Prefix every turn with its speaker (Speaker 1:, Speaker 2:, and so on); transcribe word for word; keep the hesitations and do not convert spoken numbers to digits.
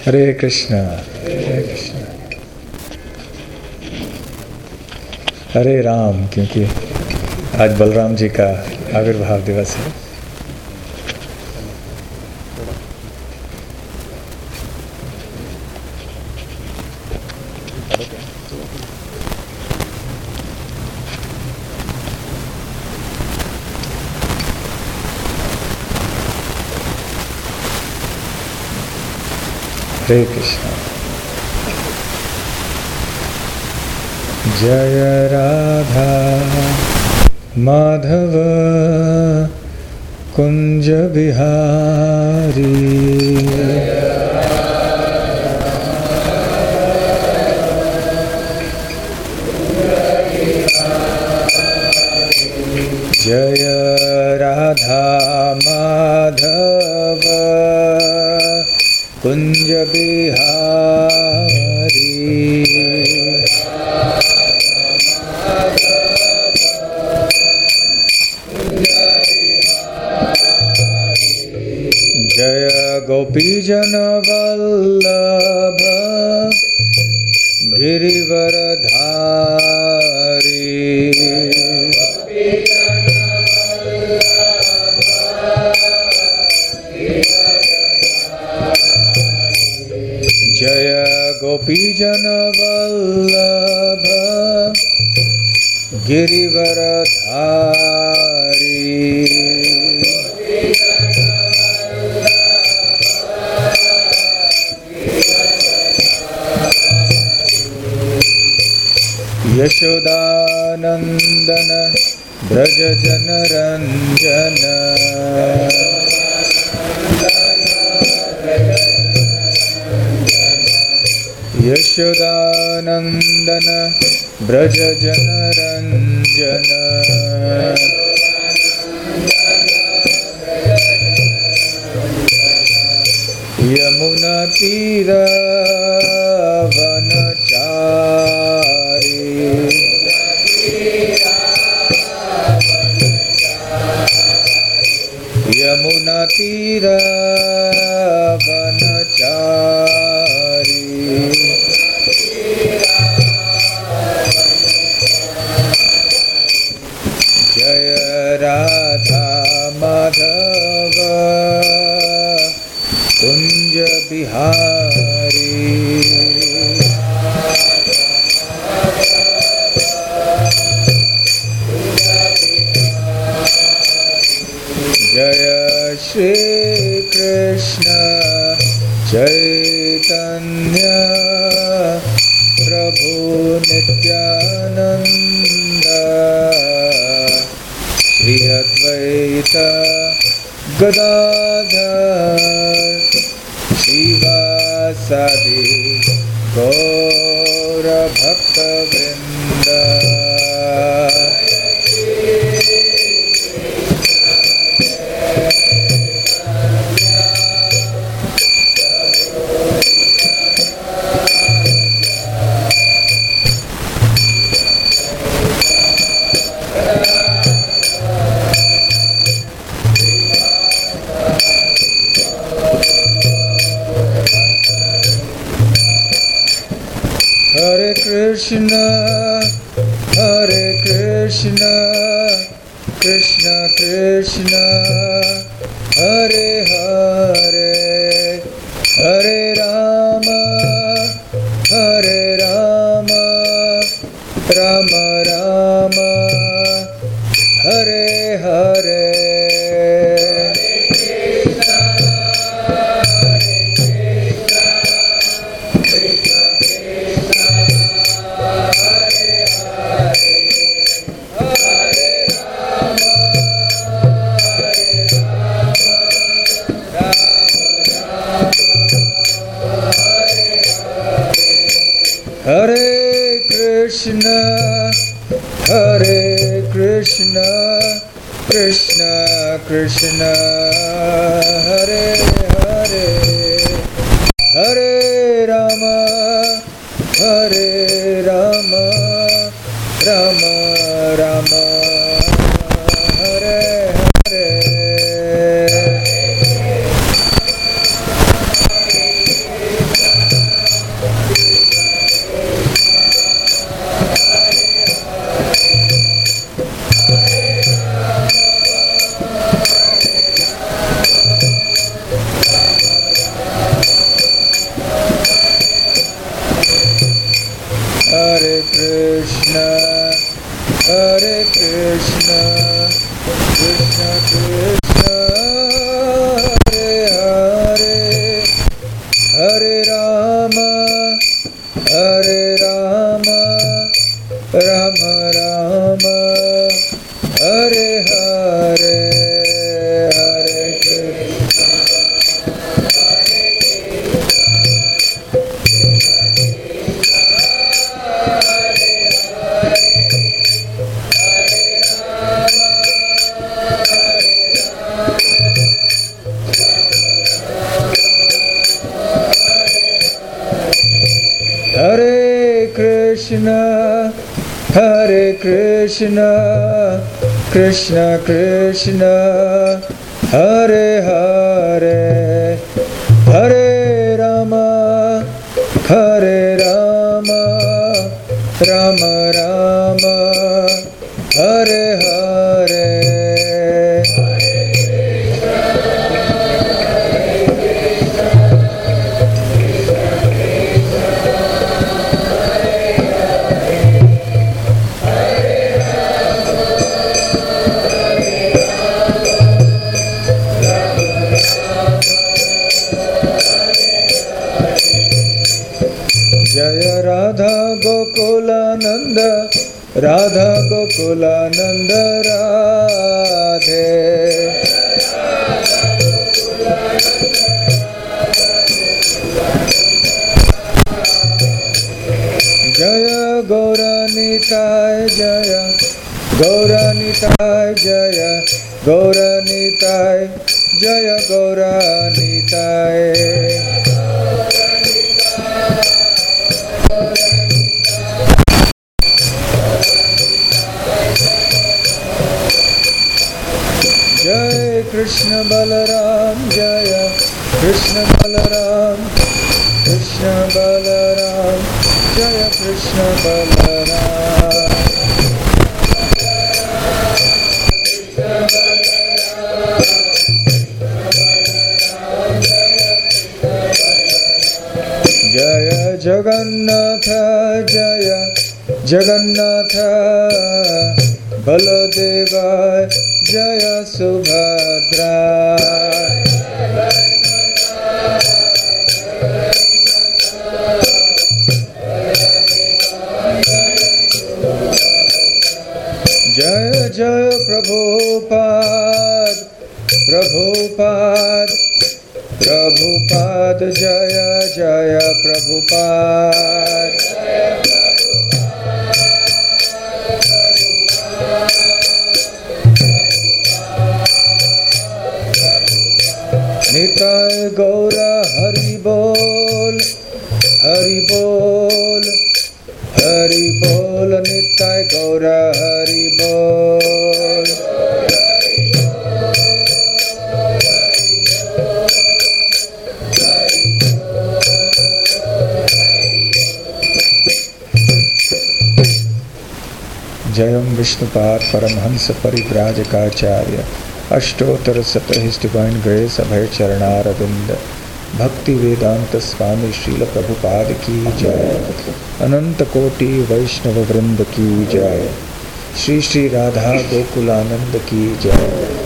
Speaker 1: हरे कृष्णा हरे कृष्णा हरे राम, क्योंकि आज बलराम जी का आविर्भाव दिवस है। हरे कृष्णा। जय राधा माधव कुंज बिहारी, जय राधा माधव कुंज बिहारी, जय गोपीजन वल्लभ गिरिवरधारी, जय गोपीजन वल्लभ गिरिवरधारी, यशोदानंदन ब्रज जनरंजन, यशोदानंदन ब्रज जनरंजन, यमुना तीर वनचारी, यमुना तीर वनचारी, जय राधा माधव कुंज बिहारी, जय श्री कृष्ण चैतन्य प्रभु नित्यानंद, श्री अद्वैत गदाधर शिवासादि गौर भक्त वृंद, हरे कृष्णा हरे कृष्णा कृष्णा कृष्णा हरे हरे, हरे राम हरे राम राम राम हरे हरे, हरे कृष्णा हरे कृष्णा कृष्णा कृष्णा हरे हरे, हरे राम हरे Ram Ram Ram Hare Hare. Hare Krishna, Hare Krishna, Krishna Krishna, Hare Hare, Hare Rama, Hare Rama, Rama Rama, Hare Hare, Hare Krishna. Hare Krishna, Hare Krishna, Krishna Krishna, Hare Hare, Hare Rama, Hare Rama, Rama Rama, Hare Hare. Jaya Radha Gokulananda, Radha Gokulananda Radhe. Jaya Gauranitai Jaya, Gauranitai Jaya, Gauranitai Jaya, Gauranitai. Jai Krishna Balaram, Jaya Krishna Balaram, Krishna Balaram, Jaya Krishna Balaram. Jaya Jagannatha, Jaya Jagannatha, Baladeva, Jaya Subhadra. Jaya Jaya Prabhupada, Prabhupada, Prabhupada, Jaya Jaya Prabhupada. Nitai Gaura Hari Bol, Hari Bol, Hari Bol, Nitai Gaura Hari Bol. Jayam Vishnupad Paramhansa Parivrajakaacharya Ashtotara Sata His Divine Grace Abhay Charanaravinda Bhakti Vedanta Swami Srila Prabhupada Ki Jai Ananta Koti Vaishnava Vrinda Ki Jai Shri Shri Radha Gokulananda Ki Jai